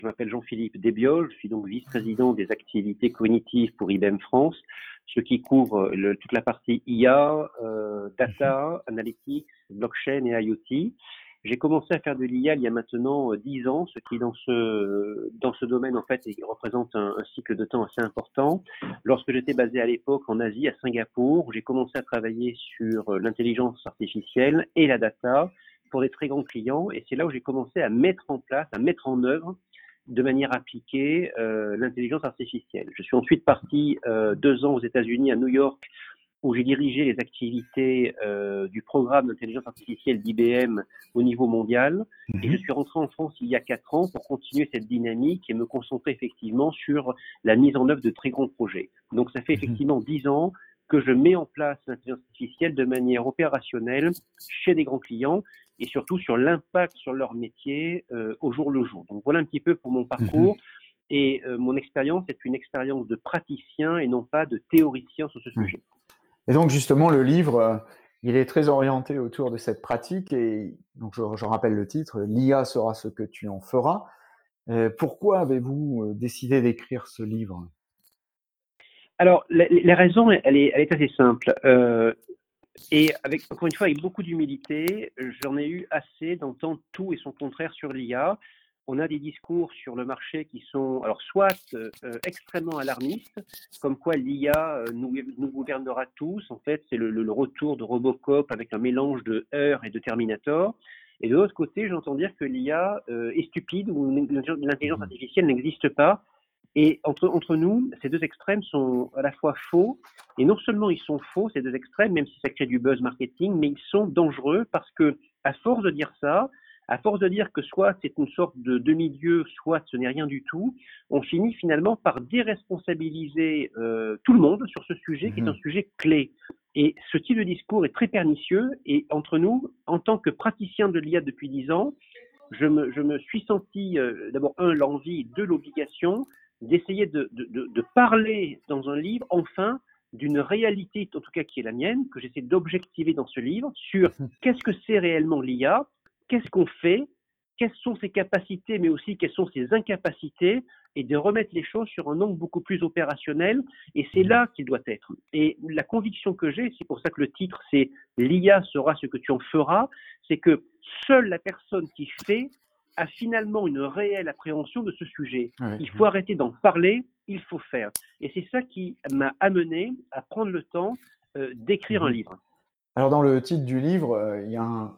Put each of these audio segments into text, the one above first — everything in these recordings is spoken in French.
Je m'appelle Jean-Philippe Desbiol, je suis donc vice-président des activités cognitives pour IBM France, ce qui couvre toute la partie IA, data, analytics, blockchain et IoT. J'ai commencé à faire de l'IA il y a maintenant 10 ans, ce qui dans ce domaine en fait représente un cycle de temps assez important. Lorsque j'étais basé à l'époque en Asie, à Singapour, où j'ai commencé à travailler sur l'intelligence artificielle et la data pour des très grands clients, et c'est là où j'ai commencé à mettre en œuvre de manière appliquée l'intelligence artificielle. Je suis ensuite parti 2 ans aux États-Unis, à New York, où j'ai dirigé les activités du programme d'intelligence artificielle d'IBM au niveau mondial. Et je suis rentré en France il y a 4 ans pour continuer cette dynamique et me concentrer effectivement sur la mise en œuvre de très grands projets. Donc ça fait effectivement 10 ans que je mets en place l'intelligence artificielle de manière opérationnelle chez des grands clients et surtout sur l'impact sur leur métier au jour le jour. Donc voilà un petit peu pour mon parcours. Et mon expérience est une expérience de praticien et non pas de théoricien sur ce sujet. Et donc justement, le livre, il est très orienté autour de cette pratique et donc je rappelle le titre, l'IA sera ce que tu en feras. Pourquoi avez-vous décidé d'écrire ce livre ? Alors, la raison, elle est assez simple. Et encore une fois, avec beaucoup d'humilité, j'en ai eu assez d'entendre tout et son contraire sur l'IA. On a des discours sur le marché qui sont, alors soit extrêmement alarmistes, comme quoi l'IA nous gouvernera tous. En fait, c'est le retour de Robocop avec un mélange de Heur et de Terminator. Et de l'autre côté, j'entends dire que l'IA est stupide ou l'intelligence artificielle n'existe pas. Et entre nous, ces deux extrêmes sont à la fois faux, et non seulement ils sont faux, ces deux extrêmes, même si ça crée du buzz marketing, mais ils sont dangereux parce que, à force de dire ça, à force de dire que soit c'est une sorte de demi-dieu, soit ce n'est rien du tout, on finit finalement par déresponsabiliser tout le monde sur ce sujet qui est un sujet clé. Et ce type de discours est très pernicieux, et entre nous, en tant que praticien de l'IA depuis 10 ans, je me suis senti d'abord, l'envie, l'obligation d'essayer de parler dans un livre, enfin, d'une réalité, en tout cas qui est la mienne, que j'essaie d'objectiver dans ce livre, sur qu'est-ce que c'est réellement l'IA, qu'est-ce qu'on fait, quelles sont ses capacités, mais aussi quelles sont ses incapacités, et de remettre les choses sur un angle beaucoup plus opérationnel, et c'est là qu'il doit être. Et la conviction que j'ai, c'est pour ça que le titre c'est « L'IA sera ce que tu en feras », c'est que seule la personne qui fait a finalement une réelle appréhension de ce sujet. Il faut arrêter d'en parler, il faut faire. Et c'est ça qui m'a amené à prendre le temps d'écrire un livre. Alors dans le titre du livre, il y a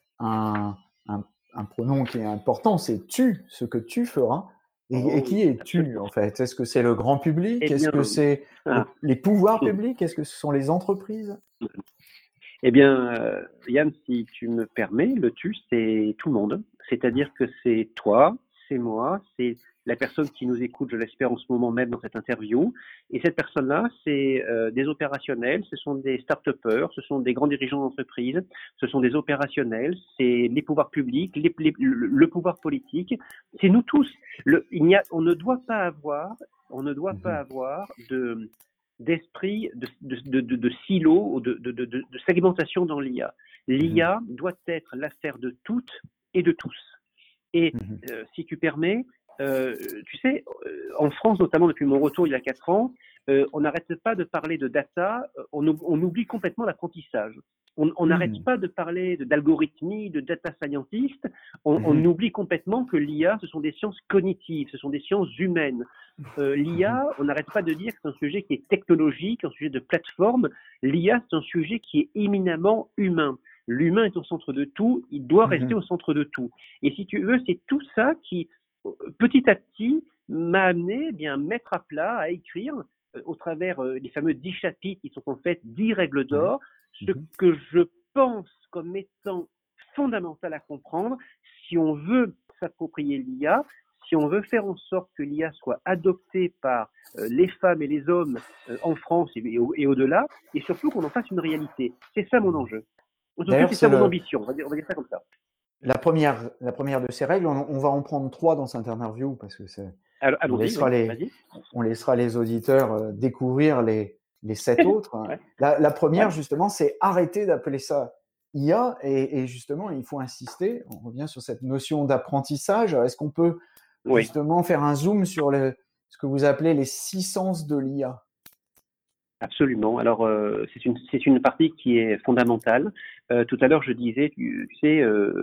un pronom qui est important, c'est « tu », ce que tu feras. Et qui es-tu en fait ? Est-ce que c'est le grand public ? Est-ce que c'est les pouvoirs publics ? Est-ce que ce sont les entreprises ? Eh bien, Yann, si tu me permets, le tu, c'est tout le monde. C'est-à-dire que c'est toi, c'est moi, c'est la personne qui nous écoute, je l'espère, en ce moment même dans cette interview. Et cette personne-là, c'est des opérationnels, ce sont des start-upers, ce sont des grands dirigeants d'entreprise, ce sont des opérationnels, c'est les pouvoirs publics, le pouvoir politique. C'est nous tous. On ne doit pas avoir d'esprit de silo ou de segmentation dans l'IA. L'IA doit être l'affaire de toutes et de tous. Et si tu permets, tu sais, en France, notamment depuis mon retour il y a 4 ans, on n'arrête pas de parler de data, on oublie complètement l'apprentissage. On n'arrête pas de parler d'algorithmie, de data scientist, on oublie complètement que l'IA, ce sont des sciences cognitives, ce sont des sciences humaines. L'IA, on n'arrête pas de dire que c'est un sujet qui est technologique, un sujet de plateforme. L'IA, c'est un sujet qui est éminemment humain. L'humain est au centre de tout, il doit rester au centre de tout. Et si tu veux, c'est tout ça qui, petit à petit, m'a amené à mettre à plat, à écrire, au travers des fameux 10 chapitres qui sont en fait 10 règles d'or, ce que je pense comme étant fondamental à comprendre si on veut s'approprier l'IA, si on veut faire en sorte que l'IA soit adoptée par les femmes et les hommes en France et au-delà, et surtout qu'on en fasse une réalité. C'est ça mon enjeu. En tout cas, c'est ça mon ambition, on va dire ça comme ça. La première de ces règles, on va en prendre 3 dans cette interview parce que on laissera les auditeurs découvrir les 7 autres. La première, justement, c'est arrêter d'appeler ça IA et justement, il faut insister, on revient sur cette notion d'apprentissage. Est-ce qu'on peut justement faire un zoom sur ce que vous appelez les 6 sens de l'IA. Absolument. Alors, c'est une partie qui est fondamentale. Tout à l'heure, je disais, tu sais,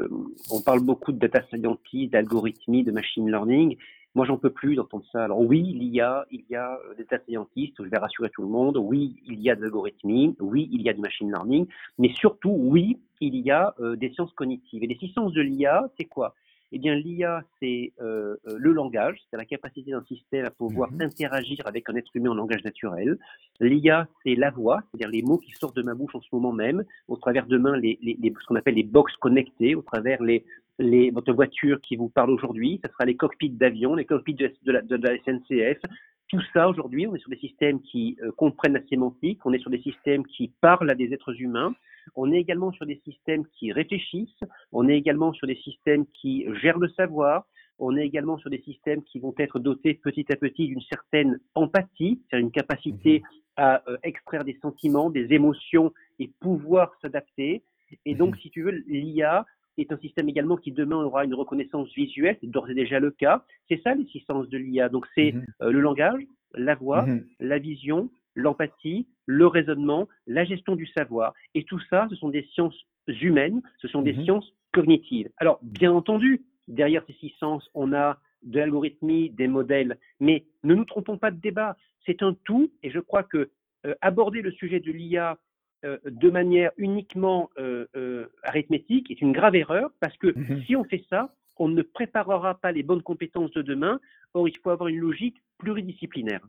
on parle beaucoup de data scientist, d'algorithmie, de machine learning. Moi, j'en peux plus d'entendre ça. Alors oui, il y a des data scientists, je vais rassurer tout le monde. Oui, il y a de l'algorithmie. Oui, il y a du machine learning. Mais surtout, oui, il y a des sciences cognitives. Et les 6 sens de l'IA, c'est quoi? Eh bien, l'IA, c'est le langage, c'est la capacité d'un système à pouvoir interagir avec un être humain en langage naturel. L'IA, c'est la voix, c'est-à-dire les mots qui sortent de ma bouche en ce moment même, au travers de ce qu'on appelle les box connectées, au travers votre voiture qui vous parle aujourd'hui, ce sera les cockpits d'avion, les cockpits de la SNCF. Tout ça, aujourd'hui, on est sur des systèmes qui comprennent la sémantique, on est sur des systèmes qui parlent à des êtres humains, on est également sur des systèmes qui réfléchissent, on est également sur des systèmes qui gèrent le savoir, on est également sur des systèmes qui vont être dotés petit à petit d'une certaine empathie, c'est-à-dire une capacité à extraire des sentiments, des émotions et pouvoir s'adapter. Et donc, si tu veux, l'IA est un système également qui demain aura une reconnaissance visuelle, c'est d'ores et déjà le cas. C'est ça les 6 sens de l'IA. Donc, c'est le langage, la voix, la vision, l'empathie, le raisonnement, la gestion du savoir. Et tout ça, ce sont des sciences humaines, ce sont des sciences cognitives. Alors, bien entendu, derrière ces 6 sens, on a de l'algorithmie, des modèles, mais ne nous trompons pas de débat. C'est un tout, et je crois que aborder le sujet de l'IA de manière uniquement arithmétique est une grave erreur, parce que si on fait ça, on ne préparera pas les bonnes compétences de demain. Or, il faut avoir une logique pluridisciplinaire.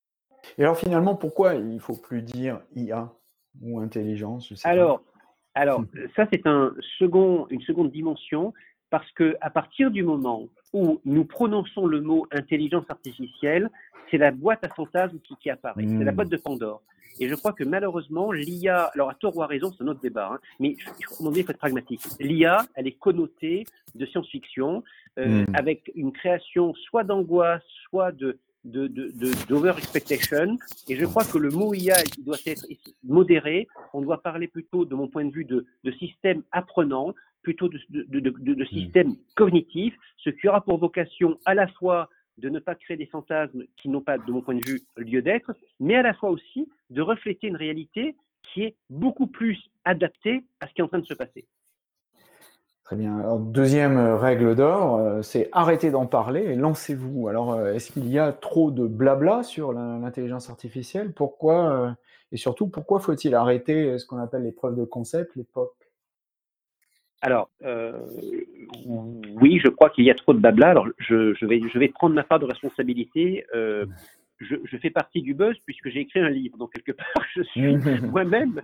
Et alors finalement, pourquoi il ne faut plus dire IA ou intelligence, je sais pas. Alors, ça c'est une seconde dimension, parce que à partir du moment où nous prononçons le mot intelligence artificielle, c'est la boîte à fantasmes qui apparaît, c'est la boîte de Pandore. Et je crois que malheureusement, l'IA, alors à tort ou à raison, c'est un autre débat, hein, mais il faut être pragmatique. L'IA, elle est connotée de science-fiction, avec une création soit d'angoisse, soit d'over-expectation. Et je crois que le mot IA, il doit être modéré. On doit parler plutôt, de mon point de vue, de système apprenant, plutôt de système cognitif, ce qui aura pour vocation à la fois de ne pas créer des fantasmes qui n'ont pas, de mon point de vue, lieu d'être, mais à la fois aussi de refléter une réalité qui est beaucoup plus adaptée à ce qui est en train de se passer. Très bien. Alors, deuxième règle d'or, c'est arrêter d'en parler et lancez-vous. Alors, est-ce qu'il y a trop de blabla sur l'intelligence artificielle? Pourquoi, et surtout, pourquoi faut-il arrêter ce qu'on appelle les preuves de concept, les POC? Alors, oui, je crois qu'il y a trop de blabla. Alors, je vais prendre ma part de responsabilité. Je fais partie du buzz puisque j'ai écrit un livre. Donc, quelque part, je suis moi-même,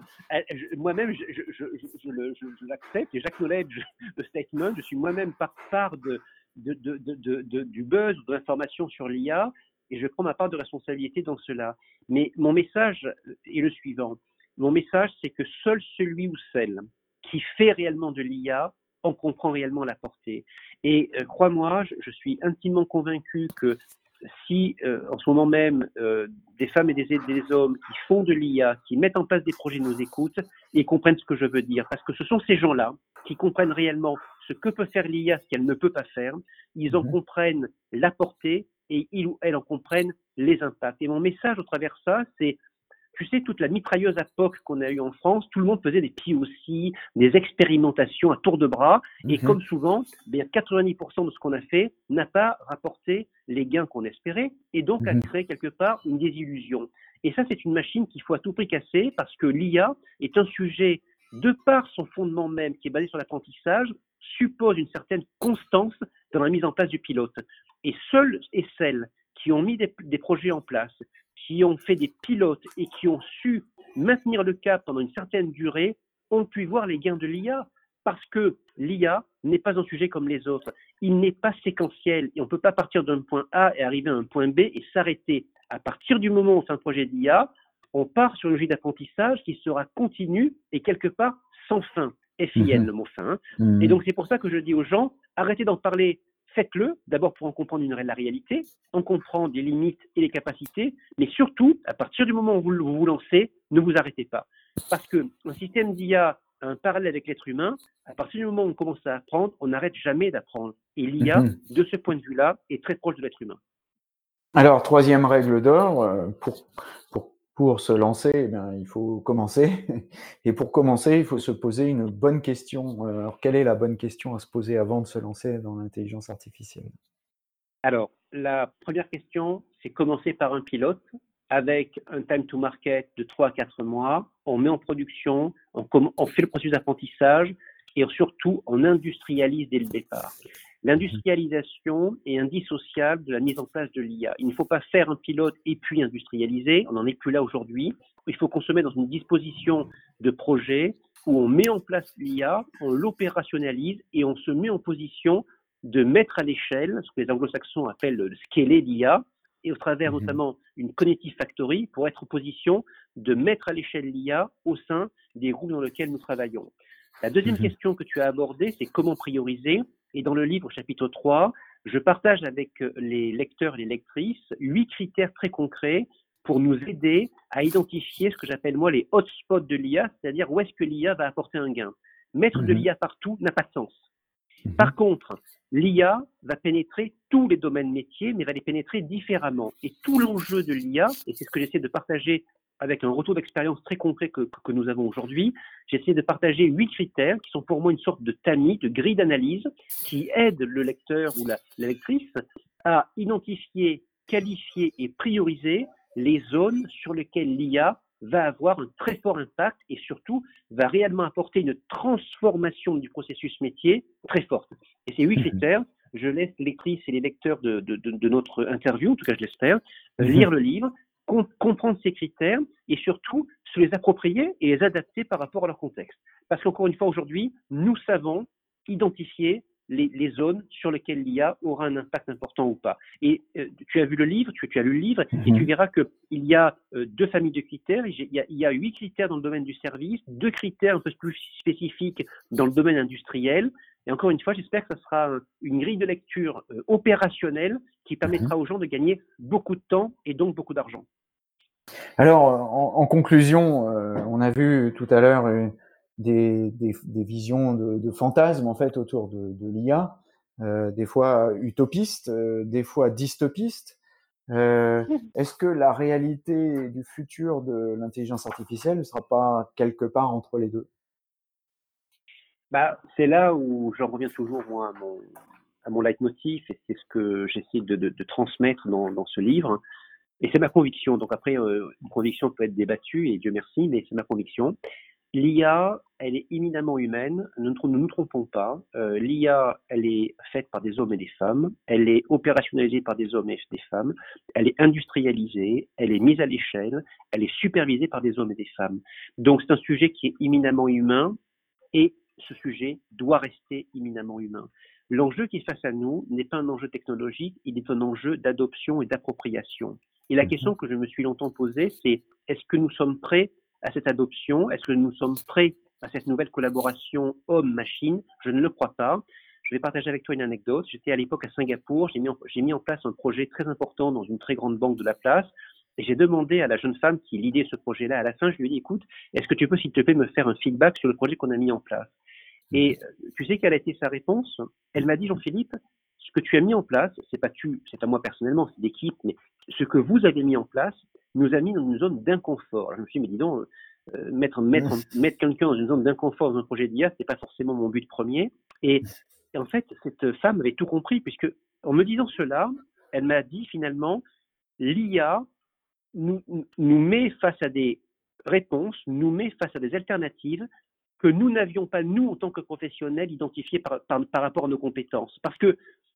je l'accepte et j'acknowledge le statement. Je suis moi-même part du buzz, de l'information sur l'IA, et je prends ma part de responsabilité dans cela. Mais mon message est le suivant. Mon message, c'est que seul celui ou celle qui fait réellement de l'IA en comprend réellement la portée. Et crois-moi, je suis intimement convaincu que si en ce moment même des femmes et des hommes qui font de l'IA, qui mettent en place des projets, nous écoutent et comprennent ce que je veux dire, parce que ce sont ces gens-là qui comprennent réellement ce que peut faire l'IA, ce qu'elle ne peut pas faire, ils en comprennent la portée et ils ou elles en comprennent les impacts. Et mon message au travers de ça, c'est: tu sais, toute la mitrailleuse à POC qu'on a eue en France, tout le monde faisait des POC, des expérimentations à tour de bras. Et comme souvent, 90% de ce qu'on a fait n'a pas rapporté les gains qu'on espérait et donc a créé quelque part une désillusion. Et ça, c'est une machine qu'il faut à tout prix casser, parce que l'IA est un sujet, de par son fondement même, qui est basé sur l'apprentissage, suppose une certaine constance dans la mise en place du pilote. Et seules et celles qui ont mis des projets en place, qui ont fait des pilotes et qui ont su maintenir le cap pendant une certaine durée, ont pu voir les gains de l'IA, parce que l'IA n'est pas un sujet comme les autres. Il n'est pas séquentiel et on ne peut pas partir d'un point A et arriver à un point B et s'arrêter. À partir du moment où on fait un projet d'IA, on part sur une logique d'apprentissage qui sera continue et quelque part sans fin. FIN, le mot fin. Et donc c'est pour ça que je dis aux gens, arrêtez d'en parler. Faites-le, d'abord pour en comprendre la réalité, en comprendre les limites et les capacités, mais surtout, à partir du moment où vous vous lancez, ne vous arrêtez pas. Parce qu'un système d'IA un parallèle avec l'être humain. À partir du moment où on commence à apprendre, on n'arrête jamais d'apprendre. Et l'IA, de ce point de vue-là, est très proche de l'être humain. Alors, troisième règle d'or, pour se lancer, eh bien, il faut commencer. Et pour commencer, il faut se poser une bonne question. Alors, quelle est la bonne question à se poser avant de se lancer dans l'intelligence artificielle? Alors, la première question, c'est commencer par un pilote avec un time to market de 3 à 4 mois. On met en production, on fait le processus d'apprentissage et surtout, on industrialise dès le départ. L'industrialisation est indissociable de la mise en place de l'IA. Il ne faut pas faire un pilote et puis industrialiser. On n'en est plus là aujourd'hui. Il faut qu'on se mette dans une disposition de projet où on met en place l'IA, on l'opérationnalise et on se met en position de mettre à l'échelle ce que les anglo-saxons appellent le scaler l'IA, et au travers notamment une cognitive factory pour être en position de mettre à l'échelle l'IA au sein des groupes dans lesquels nous travaillons. La deuxième question que tu as abordée, c'est comment prioriser. Et dans le livre, au chapitre 3, je partage avec les lecteurs et les lectrices 8 critères très concrets pour nous aider à identifier ce que j'appelle moi les hotspots de l'IA, c'est-à-dire où est-ce que l'IA va apporter un gain. Mettre de l'IA partout n'a pas de sens. Par contre, l'IA va pénétrer tous les domaines métiers, mais va les pénétrer différemment. Et tout l'enjeu de l'IA, et c'est ce que j'essaie de partager avec un retour d'expérience très concret que nous avons aujourd'hui, j'essaie de partager 8 critères qui sont pour moi une sorte de tamis, de grille d'analyse, qui aide le lecteur ou la lectrice à identifier, qualifier et prioriser les zones sur lesquelles l'IA va avoir un très fort impact et surtout va réellement apporter une transformation du processus métier très forte. Et ces 8 critères, je laisse les lectrices et les lecteurs de notre interview, en tout cas je l'espère, lire le livre, comprendre ces critères et surtout se les approprier et les adapter par rapport à leur contexte. Parce qu'encore une fois, aujourd'hui, nous savons identifier les zones sur lesquelles l'IA aura un impact important ou pas. Et tu as vu le livre, tu as lu le livre, et tu verras qu'il y a 2 familles de critères. Il y a 8 critères dans le domaine du service, 2 critères un peu plus spécifiques dans le domaine industriel. Et encore une fois, j'espère que ce sera une grille de lecture opérationnelle qui permettra aux gens de gagner beaucoup de temps et donc beaucoup d'argent. Alors, en conclusion, on a vu tout à l'heure des visions de fantasmes en fait autour de l'IA, des fois utopistes, des fois dystopistes. Est-ce que la réalité du futur de l'intelligence artificielle ne sera pas quelque part entre les deux? C'est là où j'en reviens toujours moi à mon leitmotiv, et c'est ce que j'essaie de transmettre dans ce livre. Et c'est ma conviction. Donc après, une conviction peut être débattue, et Dieu merci, mais c'est ma conviction. L'IA, elle est éminemment humaine. Ne nous trompons pas. L'IA, elle est faite par des hommes et des femmes. Elle est opérationnalisée par des hommes et des femmes. Elle est industrialisée. Elle est mise à l'échelle. Elle est supervisée par des hommes et des femmes. Donc c'est un sujet qui est éminemment humain, et ce sujet doit rester éminemment humain. L'enjeu qui est face à nous n'est pas un enjeu technologique, il est un enjeu d'adoption et d'appropriation. Et la question que je me suis longtemps posée, c'est est-ce que nous sommes prêts à cette adoption? Est-ce que nous sommes prêts à cette nouvelle collaboration homme-machine? Je ne le crois pas. Je vais partager avec toi une anecdote. J'étais à l'époque à Singapour, j'ai mis en place un projet très important dans une très grande banque de la place. Et j'ai demandé à la jeune femme qui lidait ce projet-là, à la fin, je lui ai dit, écoute, est-ce que tu peux, s'il te plaît, me faire un feedback sur le projet qu'on a mis en place? Et tu sais quelle a été sa réponse? Elle m'a dit, Jean-Philippe, ce que tu as mis en place, c'est pas moi personnellement, c'est l'équipe, mais ce que vous avez mis en place nous a mis dans une zone d'inconfort. Je me suis dit, mais dis donc, mettre quelqu'un dans une zone d'inconfort dans un projet d'IA, c'est pas forcément mon but premier. Et en fait, cette femme avait tout compris, puisque en me disant cela, elle m'a dit finalement, l'IA nous met face à des réponses, nous met face à des alternatives que nous n'avions pas, nous, en tant que professionnels, identifiées par rapport à nos compétences. Parce que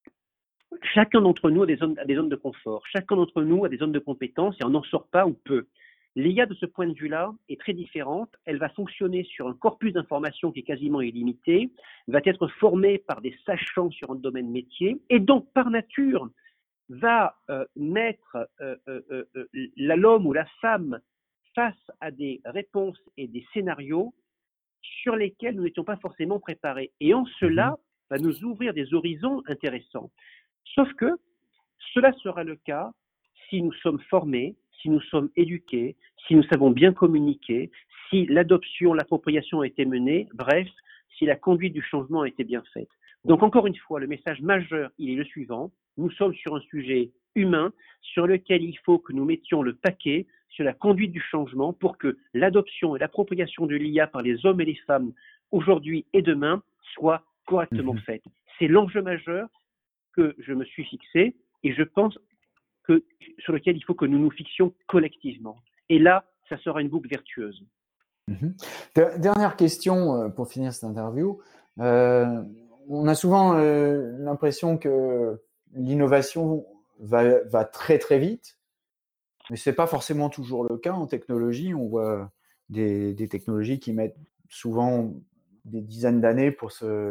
chacun d'entre nous a des zones de confort, chacun d'entre nous a des zones de compétences et on n'en sort pas ou peu. L'IA, de ce point de vue-là, est très différente. Elle va fonctionner sur un corpus d'informations qui est quasiment illimité, va être formée par des sachants sur un domaine métier, et donc, par nature, va mettre l'homme ou la femme face à des réponses et des scénarios sur lesquels nous n'étions pas forcément préparés. Et en cela, va nous ouvrir des horizons intéressants. Sauf que cela sera le cas si nous sommes formés, si nous sommes éduqués, si nous savons bien communiquer, si l'adoption, l'appropriation a été menée, bref, si la conduite du changement a été bien faite. Donc encore une fois, le message majeur, il est le suivant. Nous sommes sur un sujet humain sur lequel il faut que nous mettions le paquet sur la conduite du changement pour que l'adoption et l'appropriation de l'IA par les hommes et les femmes aujourd'hui et demain soient correctement faites. C'est l'enjeu majeur que je me suis fixé et je pense que, sur lequel il faut que nous nous fixions collectivement. Et là, ça sera une boucle vertueuse. Dernière question pour finir cette interview. On a souvent l'impression que l'innovation va très très vite, mais c'est pas forcément toujours le cas en technologie. On voit des technologies qui mettent souvent des dizaines d'années pour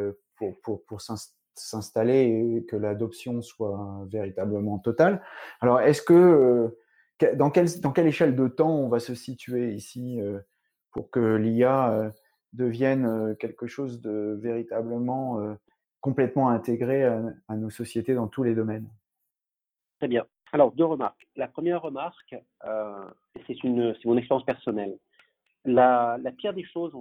s'installer et que l'adoption soit véritablement totale. Alors, est-ce que dans quelle échelle de temps on va se situer ici pour que l'IA devienne quelque chose de véritablement complètement intégré à nos sociétés dans tous les domaines? Très bien. Alors, 2 remarques. La première remarque, c'est mon expérience personnelle. La pire des choses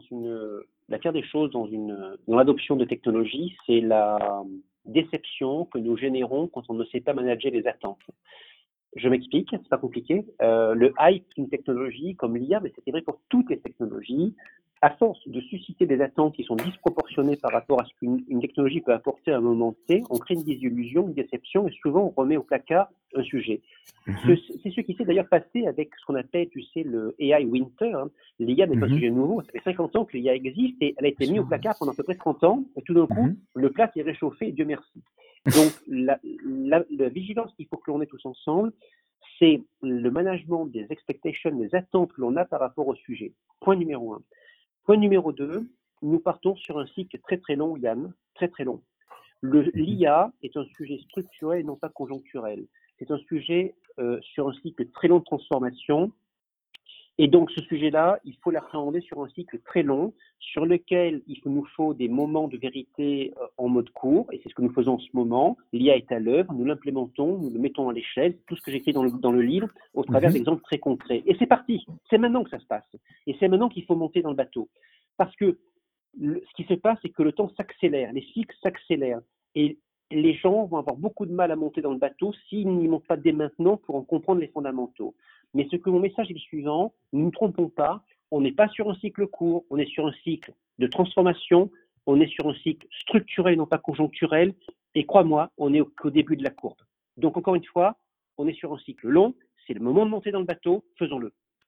dans l'adoption de technologies, c'est la déception que nous générons quand on ne sait pas manager les attentes. Je m'explique, c'est pas compliqué. Le hype d'une technologie comme l'IA, mais c'est vrai pour toutes les technologies, à force de susciter des attentes qui sont disproportionnées par rapport à ce qu'une technologie peut apporter à un moment T, on crée une désillusion, une déception, et souvent on remet au placard un sujet. C'est ce qui s'est d'ailleurs passé avec ce qu'on appelle, tu sais, le AI Winter. Hein. L'IA n'est pas un sujet nouveau, ça fait 50 ans que l'IA existe, et elle a été mise au placard pendant à peu près 30 ans, et tout d'un coup, le plat s'est réchauffé, et Dieu merci. Donc, la vigilance qu'il faut que l'on ait tous ensemble, c'est le management des expectations, des attentes que l'on a par rapport au sujet. Point numéro 1. Point numéro 2, nous partons sur un cycle très très long, Yann, très très long. L'IA est un sujet structurel et non pas conjoncturel. C'est un sujet sur un cycle très long de transformation. Et donc, ce sujet-là, il faut l'appréhender sur un cycle très long, sur lequel il nous faut des moments de vérité en mode court, et c'est ce que nous faisons en ce moment. L'IA est à l'œuvre, nous l'implémentons, nous le mettons à l'échelle, tout ce que j'écris dans le livre, au travers d'exemples très concrets. Et c'est parti, c'est maintenant que ça se passe. Et c'est maintenant qu'il faut monter dans le bateau. Parce que ce qui se passe, c'est que le temps s'accélère, les cycles s'accélèrent, et les gens vont avoir beaucoup de mal à monter dans le bateau s'ils n'y montent pas dès maintenant pour en comprendre les fondamentaux. Mais mon message est le suivant, ne nous trompons pas, on n'est pas sur un cycle court, on est sur un cycle de transformation, on est sur un cycle structurel, non pas conjoncturel, et crois-moi, on est qu'au début de la courbe. Donc encore une fois, on est sur un cycle long, c'est le moment de monter dans le bateau, faisons-le.